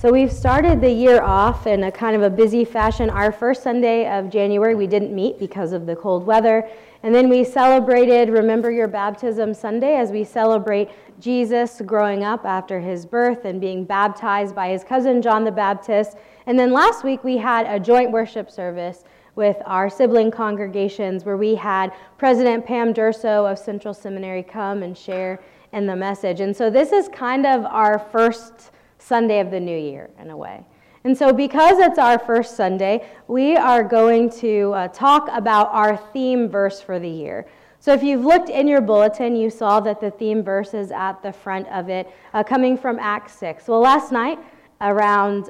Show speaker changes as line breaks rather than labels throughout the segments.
So we've started the year off in a kind of a busy fashion. Our first Sunday of January, we didn't meet because of the cold weather. And then we celebrated Remember Your Baptism Sunday as we celebrate Jesus growing up after his birth and being baptized by his cousin John the Baptist. And then last week we had a joint worship service with our sibling congregations where we had President Pam Durso of Central Seminary come and share in the message. And so this is kind of our first Sunday of the new year in a way. And so because it's our first Sunday, we are going to talk about our theme verse for the year. So if you've looked in your bulletin, you saw that the theme verse is at the front of it, coming from Acts 6. Well, last night around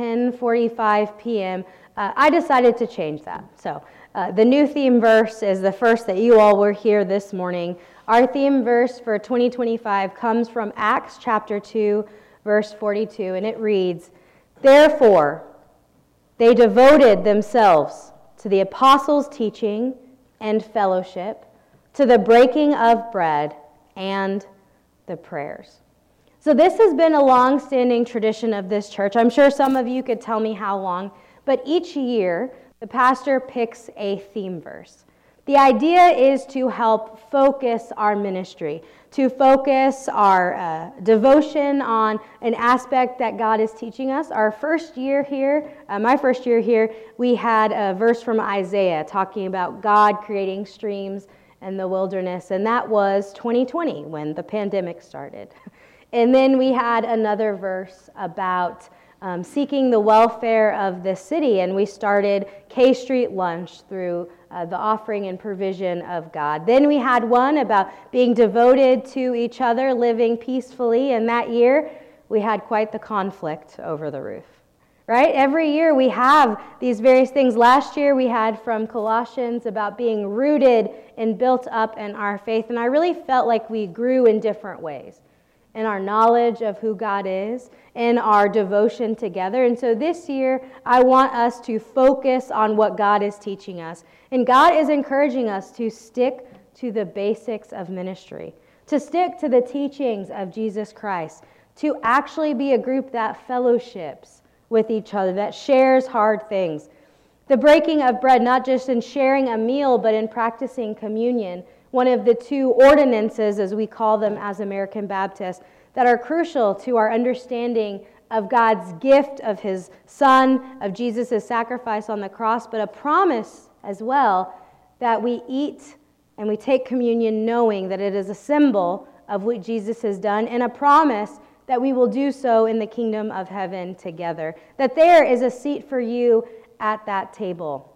10:45 p.m., I decided to change that. So the new theme verse is the first that you all will hear this morning. Our theme verse for 2025 comes from Acts chapter 2, verse 42, and it reads, "Therefore, they devoted themselves to the apostles' teaching and fellowship, to the breaking of bread and the prayers." So this has been a long-standing tradition of this church. I'm sure some of you could tell me how long, but each year the pastor picks a theme verse. The idea is to help focus our ministry, to focus our devotion on an aspect that God is teaching us. Our first year here, my first year here, we had a verse from Isaiah talking about God creating streams in the wilderness, and that was 2020 when the pandemic started. And then we had another verse about seeking the welfare of the city, and we started K Street Lunch through the offering and provision of God. Then we had one about being devoted to each other, living peacefully, and that year we had quite the conflict over the roof, right? Every year we have these various things. Last year we had from Colossians about being rooted and built up in our faith, and I really felt like we grew in different ways in our knowledge of who God is, in our devotion together. And so this year, I want us to focus on what God is teaching us. And God is encouraging us to stick to the basics of ministry, to stick to the teachings of Jesus Christ, to actually be a group that fellowships with each other, that shares hard things. The breaking of bread, not just in sharing a meal, but in practicing communion, one of the two ordinances, as we call them as American Baptists, that are crucial to our understanding of God's gift of his Son, of Jesus' sacrifice on the cross, but a promise as well that we eat and we take communion knowing that it is a symbol of what Jesus has done, and a promise that we will do so in the kingdom of heaven together, that there is a seat for you at that table.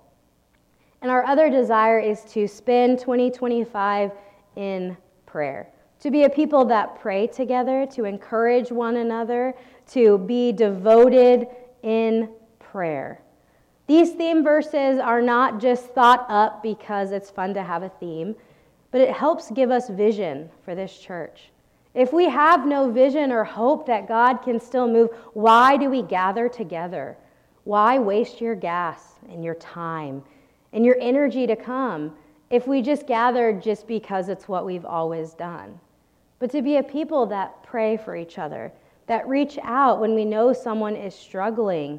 And our other desire is to spend 2025 in prayer, to be a people that pray together, to encourage one another, to be devoted in prayer. These theme verses are not just thought up because it's fun to have a theme, but it helps give us vision for this church. If we have no vision or hope that God can still move, why do we gather together? Why waste your gas and your time and your energy to come if we just gather just because it's what we've always done? But to be a people that pray for each other, that reach out when we know someone is struggling.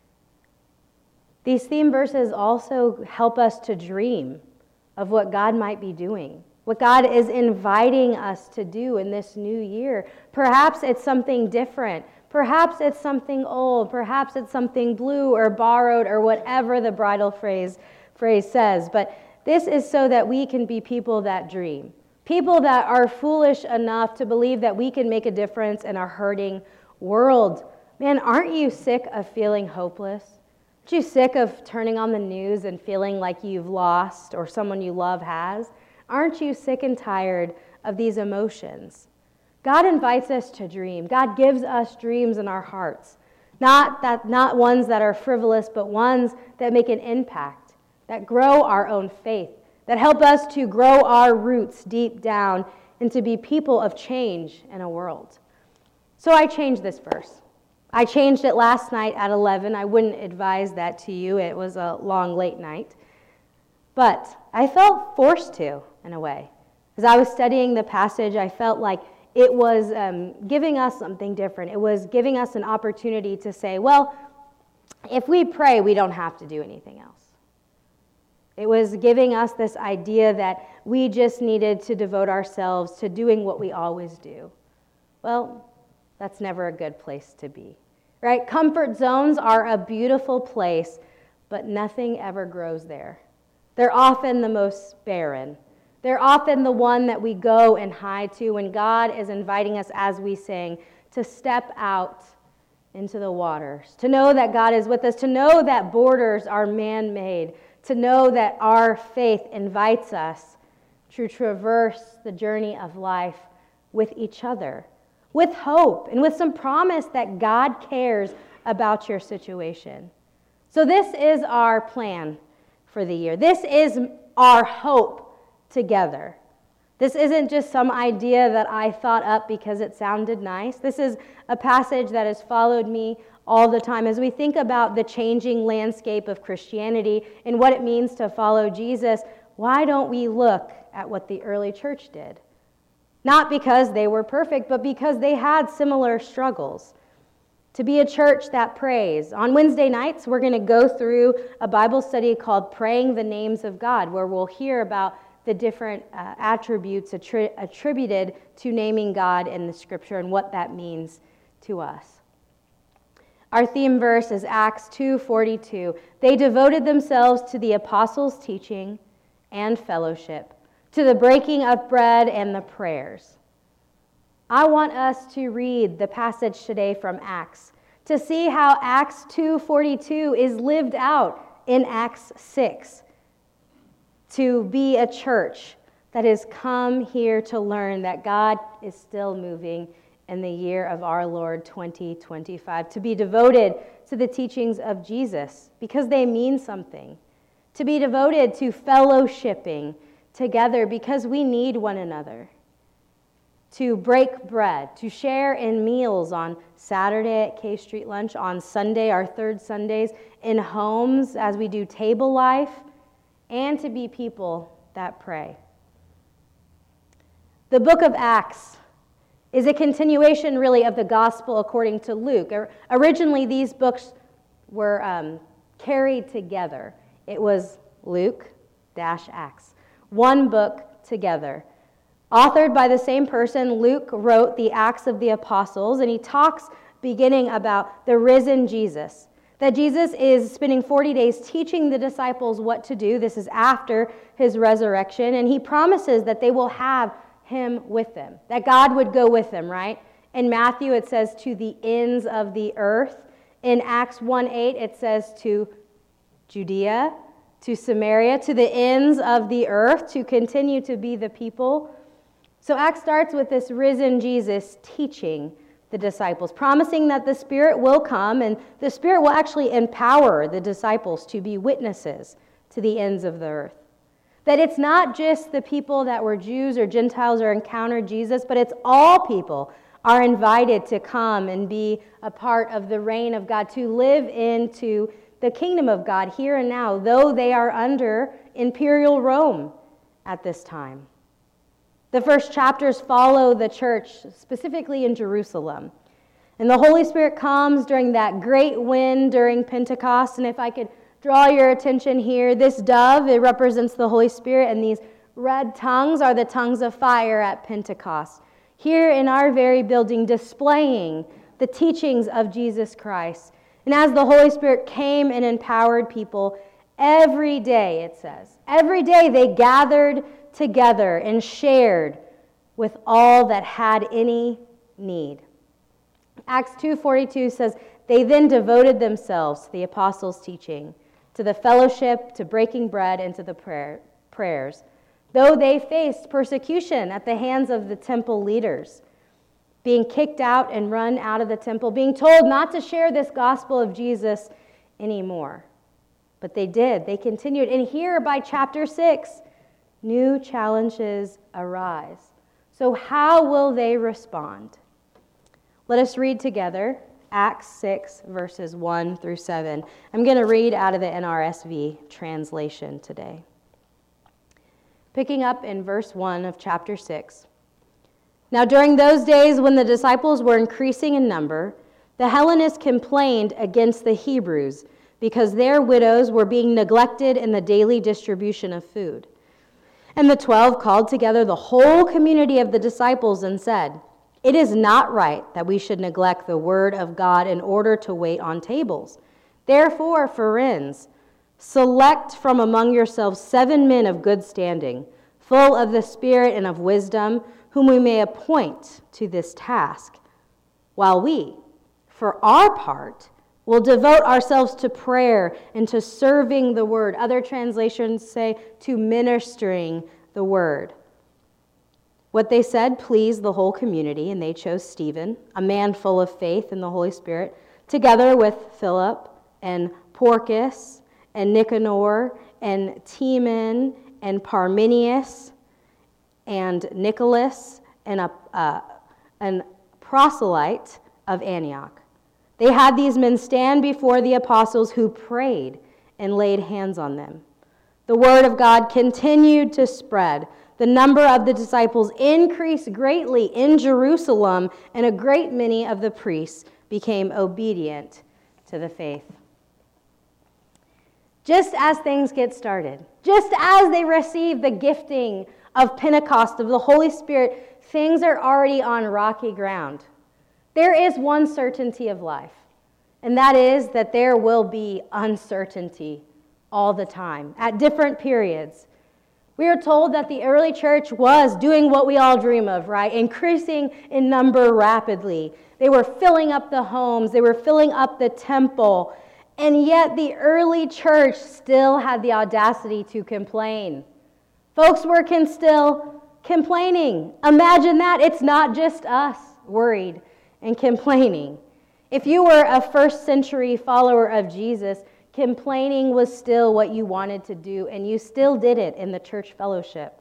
These theme verses also help us to dream of what God might be doing, what God is inviting us to do in this new year. Perhaps it's something different. Perhaps it's something old. Perhaps it's something blue or borrowed or whatever the bridal phrase says. But this is so that we can be people that dream. People that are foolish enough to believe that we can make a difference in a hurting world. Man, aren't you sick of feeling hopeless? Aren't you sick of turning on the news and feeling like you've lost or someone you love has? Aren't you sick and tired of these emotions? God invites us to dream. God gives us dreams in our hearts. Not ones that are frivolous, but ones that make an impact, that grow our own faith, that help us to grow our roots deep down and to be people of change in a world. So I changed this verse. I changed it last night at 11. I wouldn't advise that to you. It was a long, late night. But I felt forced to, in a way. As I was studying the passage, I felt like it was giving us something different. It was giving us an opportunity to say, well, if we pray, we don't have to do anything else. It was giving us this idea that we just needed to devote ourselves to doing what we always do. Well, that's never a good place to be, right? Comfort zones are a beautiful place, but nothing ever grows there. They're often the most barren. They're often the one that we go and hide to when God is inviting us, as we sing, to step out into the waters, to know that God is with us, to know that borders are man-made, to know that our faith invites us to traverse the journey of life with each other, with hope, and with some promise that God cares about your situation. So this is our plan for the year. This is our hope together. This isn't just some idea that I thought up because it sounded nice. This is a passage that has followed me all the time as we think about the changing landscape of Christianity and what it means to follow Jesus. Why don't we look at what the early church did? Not because they were perfect, but because they had similar struggles. To be a church that prays. On Wednesday nights, we're going to go through a Bible study called Praying the Names of God, where we'll hear about the different attributes attributed to naming God in the Scripture and what that means to us. Our theme verse is Acts 2:42. They devoted themselves to the apostles' teaching and fellowship, to the breaking of bread and the prayers. I want us to read the passage today from Acts to see how Acts 2:42 is lived out in Acts 6. To be a church that has come here to learn that God is still moving in the year of our Lord 2025. To be devoted to the teachings of Jesus because they mean something. To be devoted to fellowshipping together because we need one another. To break bread, to share in meals on Saturday at K Street Lunch, on Sunday, our third Sundays, in homes as we do table life, and to be people that pray. The book of Acts is a continuation, really, of the gospel according to Luke. Originally, these books were carried together. It was Luke-Acts, one book together. Authored by the same person, Luke wrote the Acts of the Apostles, and he talks beginning about the risen Jesus. That Jesus is spending 40 days teaching the disciples what to do. This is after his resurrection, and he promises that they will have him with them, that God would go with them, right? In Matthew, it says to the ends of the earth. In Acts 1:8, it says to Judea, to Samaria, to the ends of the earth, to continue to be the people. So Acts starts with this risen Jesus teaching the disciples, promising that the Spirit will come and the Spirit will actually empower the disciples to be witnesses to the ends of the earth. That it's not just the people that were Jews or Gentiles or encountered Jesus, but it's all people are invited to come and be a part of the reign of God, to live into the kingdom of God here and now, though they are under imperial Rome at this time. The first chapters follow the church, specifically in Jerusalem. And the Holy Spirit comes during that great wind during Pentecost. And if I could draw your attention here, this dove, it represents the Holy Spirit, and these red tongues are the tongues of fire at Pentecost. Here in our very building, displaying the teachings of Jesus Christ. And as the Holy Spirit came and empowered people, every day, it says, every day they gathered together and shared with all that had any need. Acts 2:42 says, they then devoted themselves to the apostles' teaching, to the fellowship, to breaking bread, and to the prayers, though they faced persecution at the hands of the temple leaders, being kicked out and run out of the temple, being told not to share this gospel of Jesus anymore. But they did. They continued. And here by chapter 6, new challenges arise. So how will they respond? Let us read together Acts 6, verses 1 through 7. I'm going to read out of the NRSV translation today. Picking up in verse 1 of chapter 6. Now, during those days when the disciples were increasing in number, the Hellenists complained against the Hebrews because their widows were being neglected in the daily distribution of food. And the 12 called together the whole community of the disciples and said, "It is not right that we should neglect the word of God in order to wait on tables. Therefore, friends, select from among yourselves 7 men of good standing, full of the Spirit and of wisdom, whom we may appoint to this task, while we, for our part, will devote ourselves to prayer and to serving the word." Other translations say to ministering the word. What they said pleased the whole community, and they chose Stephen, a man full of faith in the Holy Spirit, together with Philip and Porcus and Nicanor and Timon and Parmenius and Nicholas and a proselyte of Antioch. They had these men stand before the apostles, who prayed and laid hands on them. The word of God continued to spread. The number of the disciples increased greatly in Jerusalem, and a great many of the priests became obedient to the faith. Just as things get started, just as they receive the gifting of Pentecost, of the Holy Spirit, things are already on rocky ground. There is one certainty of life, and that is that there will be uncertainty all the time, at different periods. We are told that the early church was doing what we all dream of, right? Increasing in number rapidly. They were filling up the homes. They were filling up the temple. And yet the early church still had the audacity to complain. Folks were still complaining. Imagine that. It's not just us worried and complaining. If you were a first century follower of Jesus, complaining was still what you wanted to do, and you still did it in the church fellowship.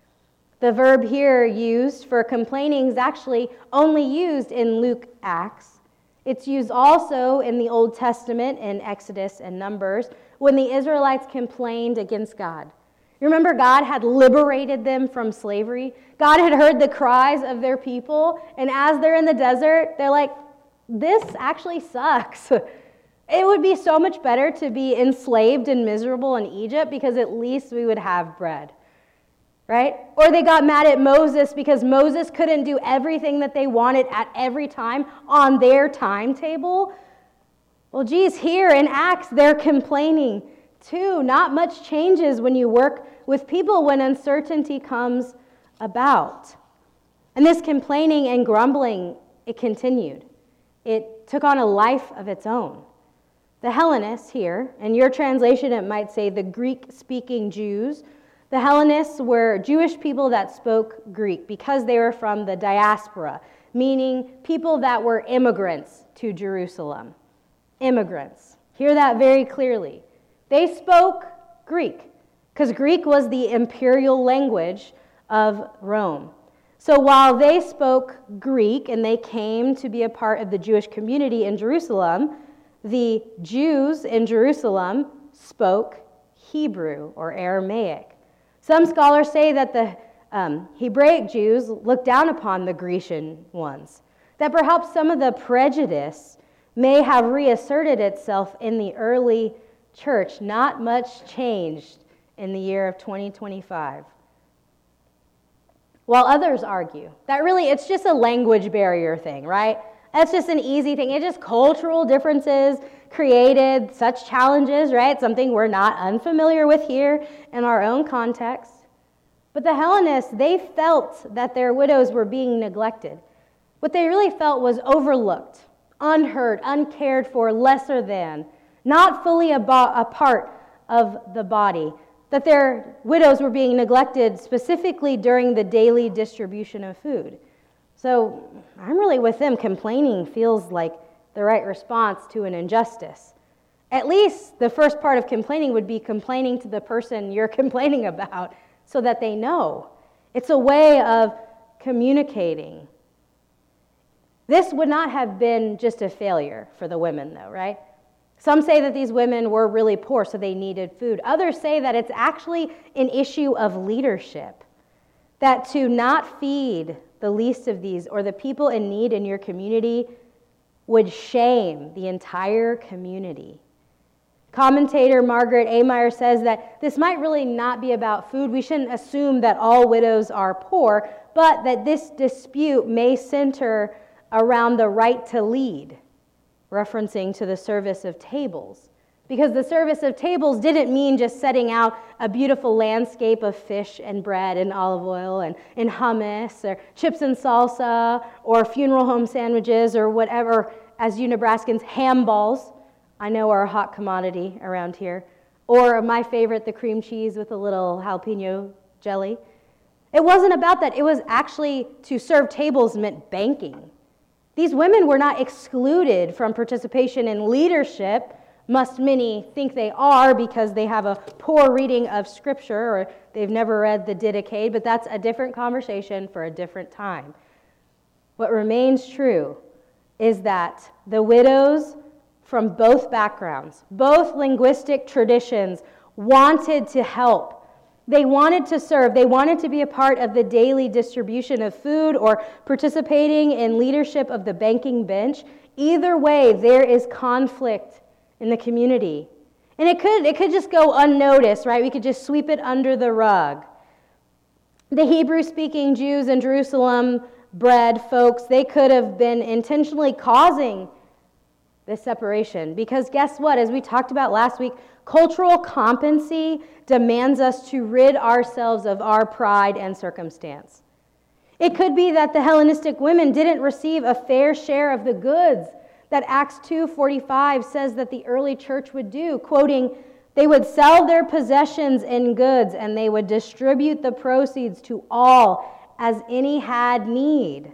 The verb here used for complaining is actually only used in Luke Acts. It's used also in the Old Testament in Exodus and Numbers when the Israelites complained against God. You remember God had liberated them from slavery? God had heard the cries of their people, and as they're in the desert, they're like, this actually sucks. It would be so much better to be enslaved and miserable in Egypt because at least we would have bread, right? Or they got mad at Moses because Moses couldn't do everything that they wanted at every time on their timetable. Well, geez, here in Acts, they're complaining too. Not much changes when you work with people when uncertainty comes about. And this complaining and grumbling, it continued. It took on a life of its own. The Hellenists here, in your translation it might say the Greek-speaking Jews. The Hellenists were Jewish people that spoke Greek because they were from the diaspora, meaning people that were immigrants to Jerusalem. Immigrants. Hear that very clearly. They spoke Greek because Greek was the imperial language of Rome. So while they spoke Greek and they came to be a part of the Jewish community in Jerusalem, the Jews in Jerusalem spoke Hebrew or Aramaic. Some scholars say that the Hebraic Jews looked down upon the Grecian ones, that perhaps some of the prejudice may have reasserted itself in the early church. Not much changed in the year of 2025. While others argue that really it's just a language barrier thing, right? That's just an easy thing. It's just cultural differences created such challenges, right? Something we're not unfamiliar with here in our own context. But the Hellenists, they felt that their widows were being neglected. What they really felt was overlooked, unheard, uncared for, lesser than, not fully a part of the body. That their widows were being neglected specifically during the daily distribution of food. So I'm really with them. Complaining feels like the right response to an injustice. At least the first part of complaining would be complaining to the person you're complaining about so that they know. It's a way of communicating. This would not have been just a failure for the women, though, right? Some say that these women were really poor, so they needed food. Others say that it's actually an issue of leadership, that to not feed the least of these, or the people in need in your community would shame the entire community. Commentator Margaret Ameyer says that this might really not be about food. We shouldn't assume that all widows are poor, but that this dispute may center around the right to lead, referencing to the service of tables. Because the service of tables didn't mean just setting out a beautiful landscape of fish and bread and olive oil and hummus or chips and salsa or funeral home sandwiches or whatever, as you Nebraskans, ham balls, I know are a hot commodity around here. Or my favorite, the cream cheese with a little jalapeno jelly. It wasn't about that. It was actually to serve tables meant banking. These women were not excluded from participation in leadership. Must many think they are because they have a poor reading of Scripture or they've never read the Didache, but that's a different conversation for a different time. What remains true is that the widows from both backgrounds, both linguistic traditions, wanted to help. They wanted to serve. They wanted to be a part of the daily distribution of food or participating in leadership of the banking bench. Either way, there is conflict in the community. And it could just go unnoticed, right? We could just sweep it under the rug. The Hebrew-speaking Jews in Jerusalem, bred folks, they could have been intentionally causing this separation. Because guess what? As we talked about last week, cultural competency demands us to rid ourselves of our pride and circumstance. It could be that the Hellenistic women didn't receive a fair share of the goods that Acts 2:45 says that the early church would do, quoting, "They would sell their possessions and goods, and they would distribute the proceeds to all as any had need."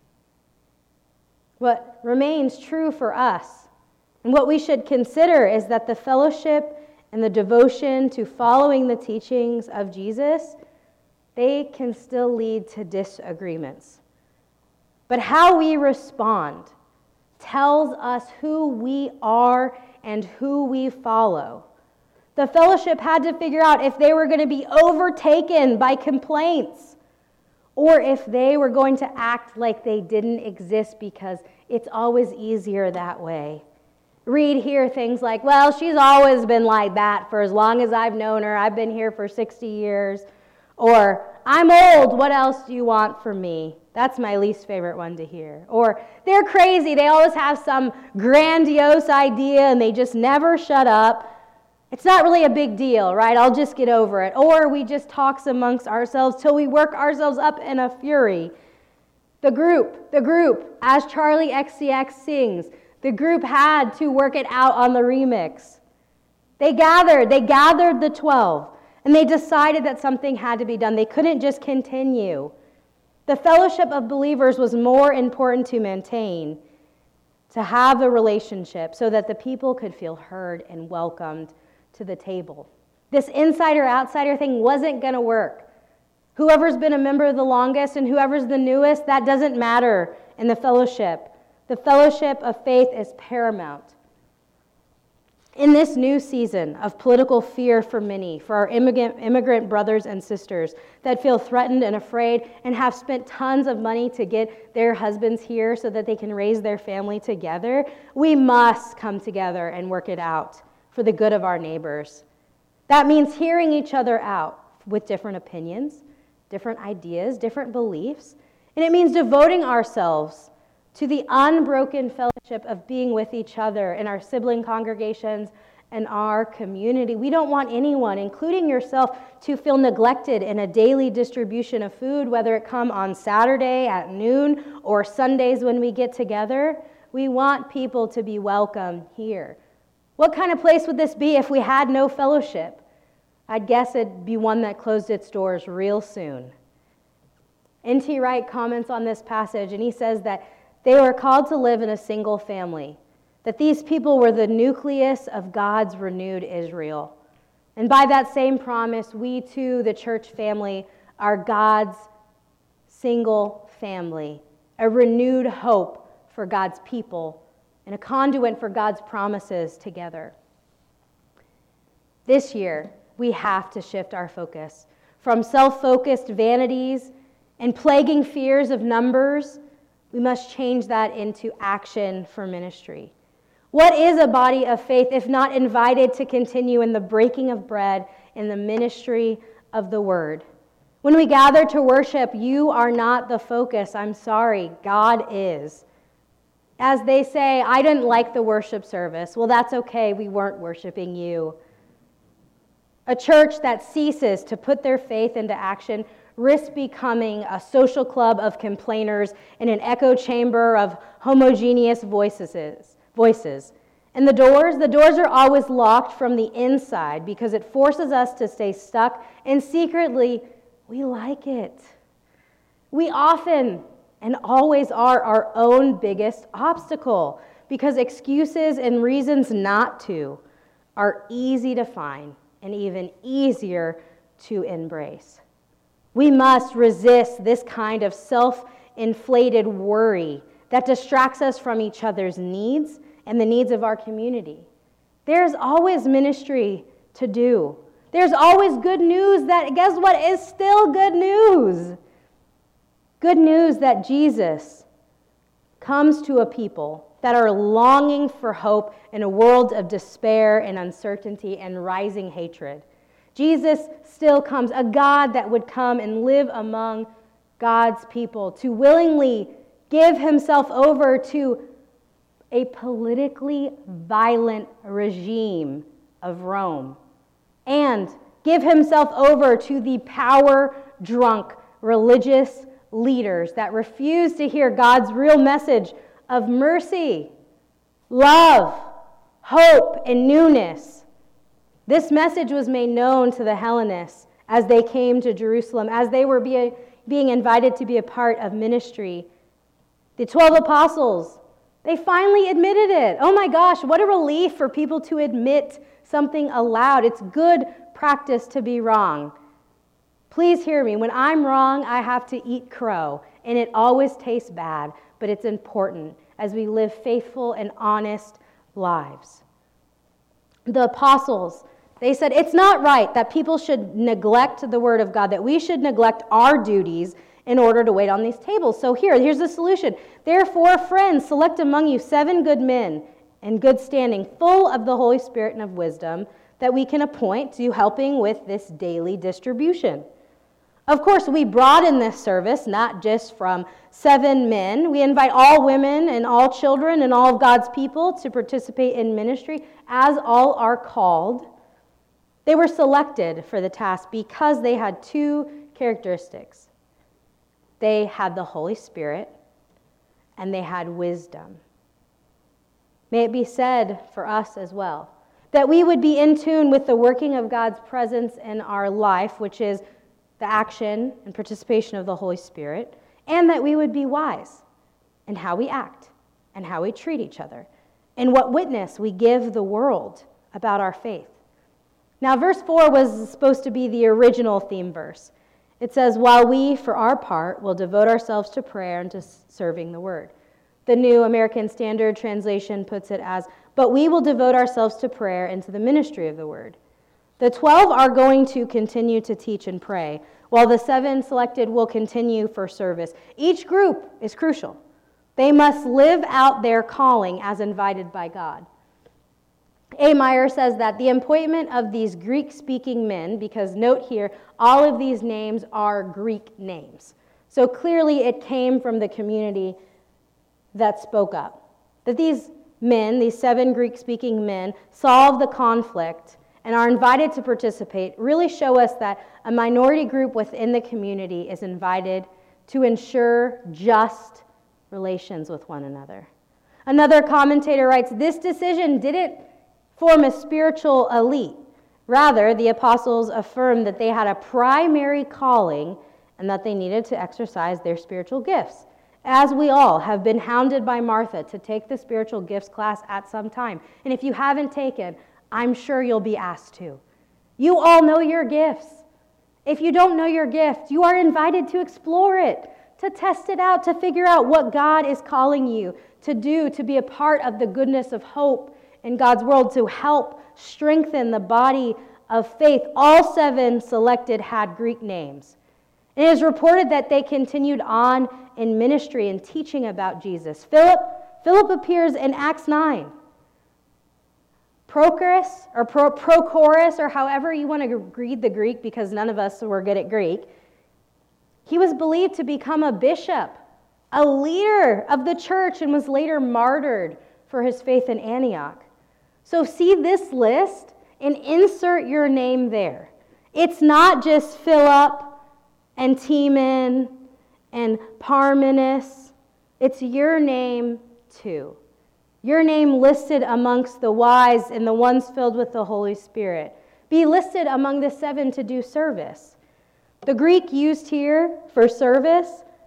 What remains true for us, and what we should consider, is that the fellowship and the devotion to following the teachings of Jesus, they can still lead to disagreements. But how we respond tells us who we are and who we follow. The fellowship had to figure out if they were going to be overtaken by complaints or if they were going to act like they didn't exist because it's always easier that way. Read here things like, "Well, she's always been like that for as long as I've known her. I've been here for 60 years. Or, "I'm old. What else do you want from me?" That's my least favorite one to hear. Or, "They're crazy. They always have some grandiose idea and they just never shut up. It's not really a big deal, right? I'll just get over it." Or we just talk amongst ourselves till we work ourselves up in a fury. The group, as Charlie XCX sings, the group had to work it out on the remix. They gathered the 12, and they decided that something had to be done. They couldn't just continue. The fellowship of believers was more important to maintain, to have a relationship so that the people could feel heard and welcomed to the table. This insider-outsider thing wasn't going to work. Whoever's been a member the longest and whoever's the newest, that doesn't matter in the fellowship. The fellowship of faith is paramount. In this new season of political fear for many, for our immigrant brothers and sisters that feel threatened and afraid and have spent tons of money to get their husbands here so that they can raise their family together, we must come together and work it out for the good of our neighbors. That means hearing each other out with different opinions, different ideas, different beliefs, and it means devoting ourselves to the unbroken fellowship of being with each other in our sibling congregations and our community. We don't want anyone, including yourself, to feel neglected in a daily distribution of food, whether it come on Saturday at noon or Sundays when we get together. We want people to be welcome here. What kind of place would this be if we had no fellowship? I'd guess it'd be one that closed its doors real soon. N.T. Wright comments on this passage, and he says that they were called to live in a single family, that these people were the nucleus of God's renewed Israel. And by that same promise, we too, the church family, are God's single family, a renewed hope for God's people, and a conduit for God's promises together. This year, we have to shift our focus from self-focused vanities and plaguing fears of numbers, we must change that into action for ministry. What is a body of faith if not invited to continue in the breaking of bread in the ministry of the word? When we gather to worship, you are not the focus. I'm sorry, God is. As they say, I didn't like the worship service. Well, that's okay. We weren't worshiping you. A church that ceases to put their faith into action risks becoming a social club of complainers in an echo chamber of homogeneous voices. And the doors are always locked from the inside because it forces us to stay stuck, and secretly, we like it. We often and always are our own biggest obstacle because excuses and reasons not to are easy to find and even easier to embrace. We must resist this kind of self-inflated worry that distracts us from each other's needs and the needs of our community. There's always ministry to do. There's always good news that, guess what, is still good news. Good news that Jesus comes to a people that are longing for hope in a world of despair and uncertainty and rising hatred. Jesus still comes, a God that would come and live among God's people, to willingly give himself over to a politically violent regime of Rome, and give himself over to the power-drunk religious leaders that refuse to hear God's real message of mercy, love, hope, and newness. This message was made known to the Hellenists as they came to Jerusalem, as they were being invited to be a part of ministry. The 12 apostles, they finally admitted it. Oh my gosh, what a relief for people to admit something aloud. It's good practice to be wrong. Please hear me. When I'm wrong, I have to eat crow, and it always tastes bad, but it's important as we live faithful and honest lives. The apostles, they said it's not right that people should neglect the word of God, that we should neglect our duties in order to wait on these tables. So here's the solution. Therefore, friends, select among you 7 good men in good standing, full of the Holy Spirit and of wisdom, that we can appoint to helping with this daily distribution. Of course, we broaden this service, not just from 7 men. We invite all women and all children and all of God's people to participate in ministry, as all are called. They were selected for the task because they had 2 characteristics. They had the Holy Spirit, and they had wisdom. May it be said for us as well, that we would be in tune with the working of God's presence in our life, which is the action and participation of the Holy Spirit, and that we would be wise in how we act and how we treat each other, and what witness we give the world about our faith. Now, verse 4 was supposed to be the original theme verse. It says, while we, for our part, will devote ourselves to prayer and to serving the word. The New American Standard Translation puts it as, but we will devote ourselves to prayer and to the ministry of the word. The 12 are going to continue to teach and pray, while the 7 selected will continue for service. Each group is crucial. They must live out their calling as invited by God. A. Meyer says that the appointment of these Greek-speaking men, because note here, all of these names are Greek names. So clearly it came from the community that spoke up. That these men, these 7 Greek-speaking men, solve the conflict and are invited to participate, really show us that a minority group within the community is invited to ensure just relations with one another. Another commentator writes, this decision didn't form a spiritual elite. Rather, the apostles affirmed that they had a primary calling and that they needed to exercise their spiritual gifts. As we all have been hounded by Martha to take the spiritual gifts class at some time. And if you haven't taken, I'm sure you'll be asked to. You all know your gifts. If you don't know your gift, you are invited to explore it, to test it out, to figure out what God is calling you to do, to be a part of the goodness of hope in God's world, to help strengthen the body of faith. All 7 selected had Greek names. And it is reported that they continued on in ministry and teaching about Jesus. Philip appears in Acts 9. Prochorus, or however you want to read the Greek, because none of us were good at Greek, he was believed to become a bishop, a leader of the church, and was later martyred for his faith in Antioch. So see this list and insert your name there. It's not just Philip and Timon and Parmenas. It's your name too. Your name listed amongst the wise and the ones filled with the Holy Spirit. Be listed among the 7 to do service. The Greek used here for service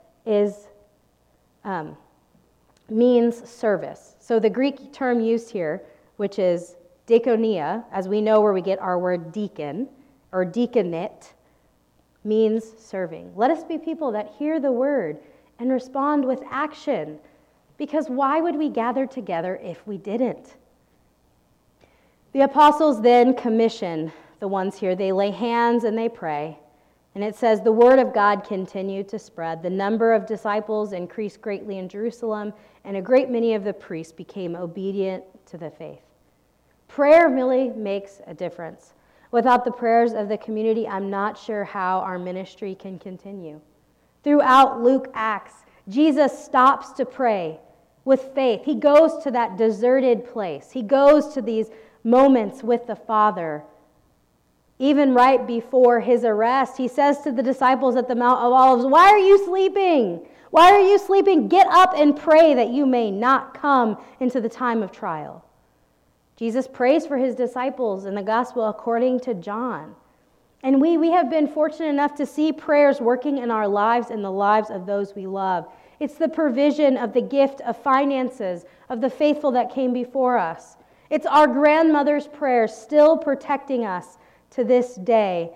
means service. So the Greek term used here, which is diakonia, as we know where we get our word deacon or diaconate, means serving. Let us be people that hear the word and respond with action. Because why would we gather together if we didn't? The apostles then commission the ones here. They lay hands and they pray. And it says, the word of God continued to spread. The number of disciples increased greatly in Jerusalem, and a great many of the priests became obedient to the faith. Prayer really makes a difference. Without the prayers of the community, I'm not sure how our ministry can continue. Throughout Luke Acts, Jesus stops to pray with faith. He goes to that deserted place. He goes to these moments with the Father. Even right before his arrest, he says to the disciples at the Mount of Olives, why are you sleeping? Why are you sleeping? Get up and pray that you may not come into the time of trial. Jesus prays for his disciples in the gospel according to John. And we have been fortunate enough to see prayers working in our lives and the lives of those we love. It's the provision of the gift of finances of the faithful that came before us. It's our grandmother's prayers still protecting us to this day.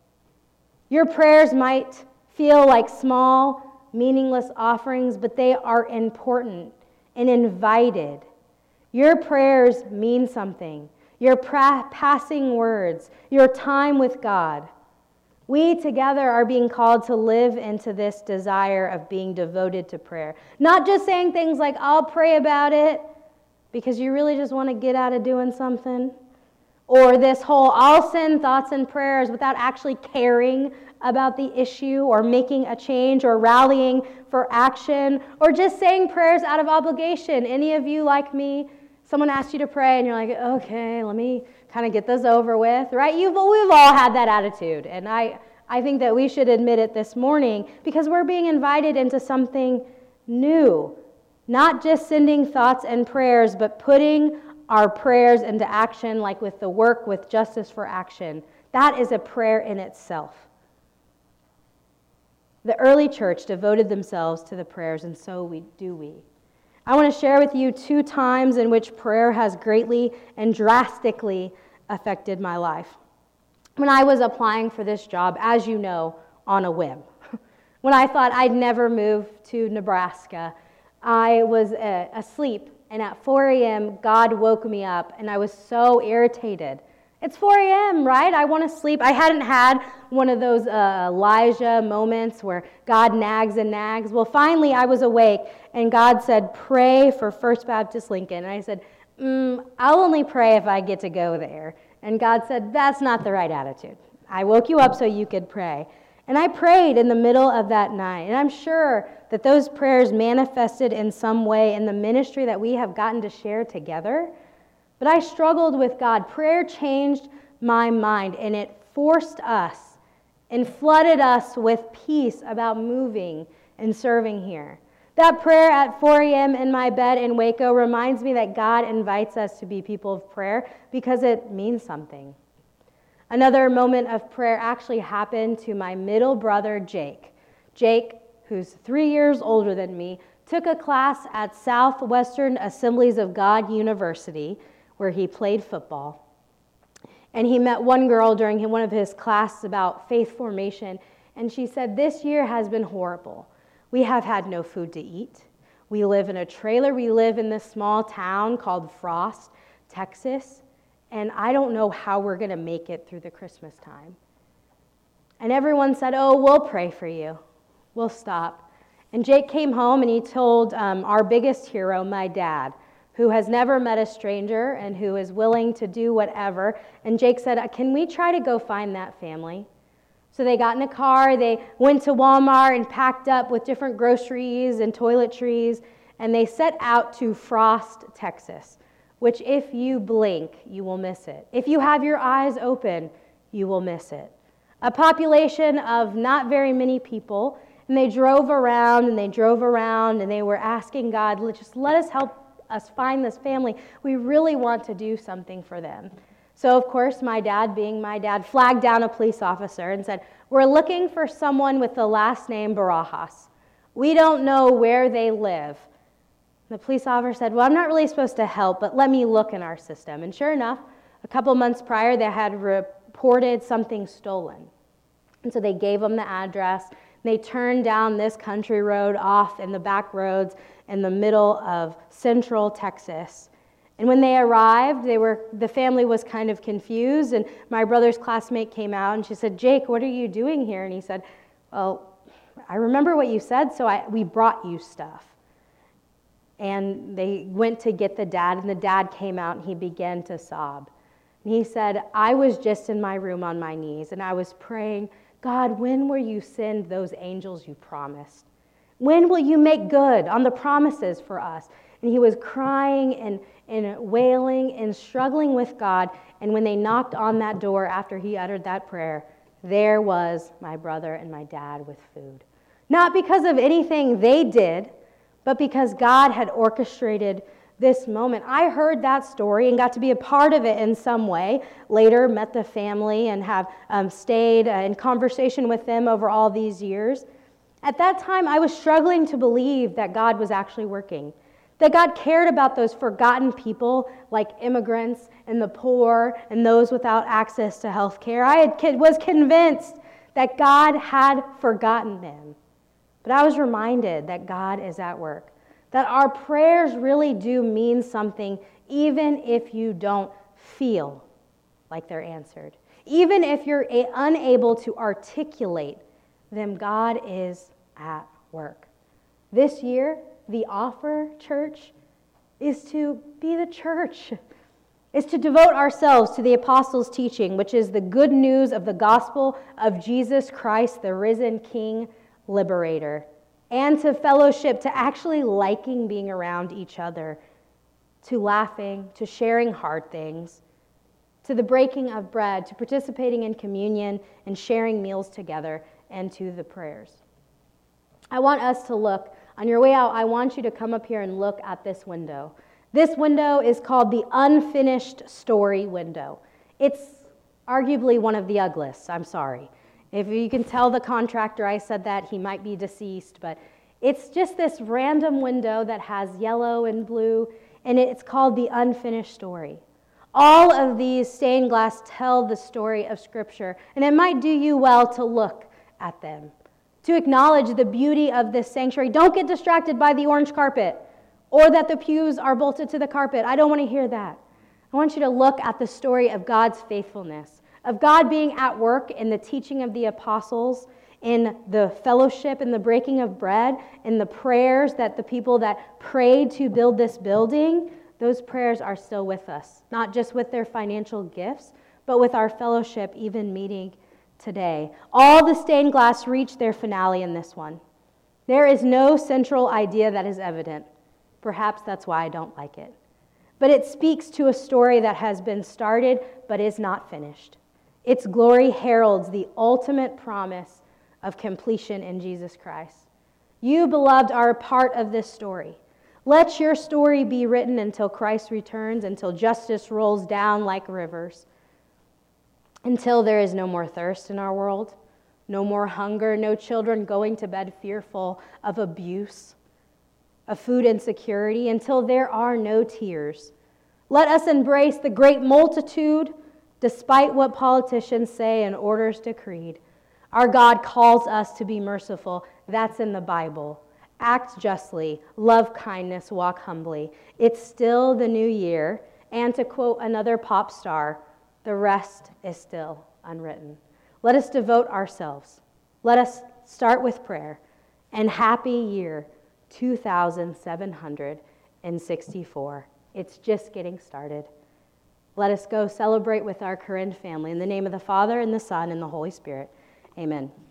Your prayers might feel like small, meaningless offerings, but they are important and invited. Your prayers mean something. Your passing words, your time with God. We together are being called to live into this desire of being devoted to prayer. Not just saying things like, I'll pray about it, because you really just want to get out of doing something. Or this whole, I'll send thoughts and prayers without actually caring about the issue or making a change or rallying for action or just saying prayers out of obligation. Any of you like me, someone asks you to pray and you're like, okay, let me kind of get this over with, right? We've all had that attitude. And I think that we should admit it this morning because we're being invited into something new. Not just sending thoughts and prayers, but putting our prayers into action, like with the work with Justice for Action. That is a prayer in itself. The early church devoted themselves to the prayers, and so do we. I want to share with you 2 times in which prayer has greatly and drastically affected my life. When I was applying for this job, as you know, on a whim. When I thought I'd never move to Nebraska, I was asleep, and at 4 a.m., God woke me up, and I was so irritated. It's 4 a.m., right? I want to sleep. I hadn't had one of those Elijah moments where God nags and nags. Well, finally, I was awake, and God said, pray for First Baptist Lincoln. And I said, I'll only pray if I get to go there. And God said, that's not the right attitude. I woke you up so you could pray. And I prayed in the middle of that night. And I'm sure that those prayers manifested in some way in the ministry that we have gotten to share together. But I struggled with God. Prayer changed my mind, and it forced us and flooded us with peace about moving and serving here. That prayer at 4 a.m. in my bed in Waco reminds me that God invites us to be people of prayer because it means something. Another moment of prayer actually happened to my middle brother, Jake. Jake, who's 3 years older than me, took a class at Southwestern Assemblies of God University where he played football. And he met one girl during one of his classes about faith formation, and she said, this year has been horrible. We have had no food to eat. We live in a trailer. We live in this small town called Frost, Texas, and I don't know how we're going to make it through the Christmas time. And everyone said, oh, we'll pray for you. We'll stop. And Jake came home and he told our biggest hero, my dad, who has never met a stranger and who is willing to do whatever. And Jake said, can we try to go find that family? So they got in a car, they went to Walmart and packed up with different groceries and toiletries, and they set out to Frost, Texas, which if you blink, you will miss it. If you have your eyes open, you will miss it. A population of not very many people, and they drove around and they drove around and they were asking God, just let us help us find this family. We really want to do something for them. So, of course, my dad, being my dad, flagged down a police officer and said, we're looking for someone with the last name Barajas. We don't know where they live. The police officer said, well, I'm not really supposed to help, but let me look in our system. And sure enough, a couple months prior, they had reported something stolen. And so they gave them the address. They turned down this country road off in the back roads in the middle of central Texas. And when they arrived, the family was kind of confused, and my brother's classmate came out and she said, Jake, what are you doing here? And he said, well, I remember what you said, so we brought you stuff. And they went to get the dad, and the dad came out and he began to sob. And he said, I was just in my room on my knees and I was praying, God, when will you send those angels you promised? When will you make good on the promises for us? And he was crying and wailing and struggling with God. And when they knocked on that door after he uttered that prayer, there was my brother and my dad with food. Not because of anything they did, but because God had orchestrated this moment. I heard that story and got to be a part of it in some way. Later, met the family and have stayed in conversation with them over all these years. At that time, I was struggling to believe that God was actually working, that God cared about those forgotten people like immigrants and the poor and those without access to health care. I was convinced that God had forgotten them. But I was reminded that God is at work, that our prayers really do mean something even if you don't feel like they're answered. Even if you're unable to articulate them, God is at work. This year, the offer, church, is to be the church, is to devote ourselves to the apostles' teaching, which is the good news of the gospel of Jesus Christ, the risen King, liberator, and to fellowship, to actually liking being around each other, to laughing, to sharing hard things, to the breaking of bread, to participating in communion and sharing meals together, and to the prayers. I want us to look. On your way out, I want you to come up here and look at this window. This window is called the unfinished story window. It's arguably one of the ugliest, I'm sorry. If you can tell the contractor I said that, he might be deceased, but it's just this random window that has yellow and blue, and it's called the unfinished story. All of these stained glass tell the story of Scripture, and it might do you well to look at them, to acknowledge the beauty of this sanctuary. Don't get distracted by the orange carpet or that the pews are bolted to the carpet. I don't want to hear that. I want you to look at the story of God's faithfulness, of God being at work in the teaching of the apostles, in the fellowship, in the breaking of bread, in the prayers that the people that prayed to build this building, those prayers are still with us, not just with their financial gifts, but with our fellowship, even meeting today. All the stained glass reach their finale in this one. There is no central idea that is evident. Perhaps that's why I don't like it. But it speaks to a story that has been started but is not finished. Its glory heralds the ultimate promise of completion in Jesus Christ. You, beloved, are a part of this story. Let your story be written until Christ returns, until justice rolls down like rivers, until there is no more thirst in our world, no more hunger, no children going to bed fearful of abuse, of food insecurity, until there are no tears. Let us embrace the great multitude, despite what politicians say and orders decreed. Our God calls us to be merciful. That's in the Bible. Act justly, love kindness, walk humbly. It's still the new year, and to quote another pop star, the rest is still unwritten. Let us devote ourselves. Let us start with prayer. And happy year 2764. It's just getting started. Let us go celebrate with our Corinne family. In the name of the Father, and the Son, and the Holy Spirit. Amen.